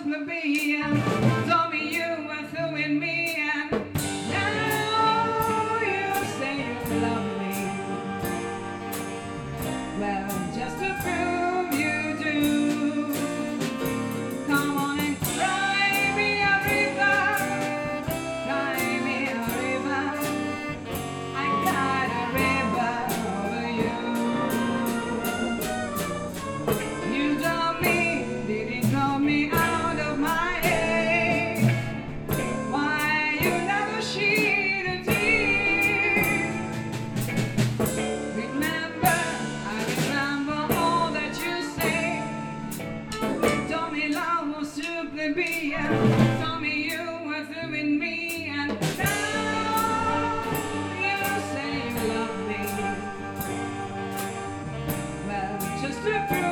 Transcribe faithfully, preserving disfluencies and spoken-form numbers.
plebeian. Told me you were through with me, and now you say you love me. Well, just to prove you do, come on and cry me a river, cry me a river. I cried a river over you. You told me, didn't throw me out of my head. Why you never shed a tear? Remember, I remember all that you said. Told me love was to plebeian. Told me you were through with me, and now you say you love me. Well, just to prove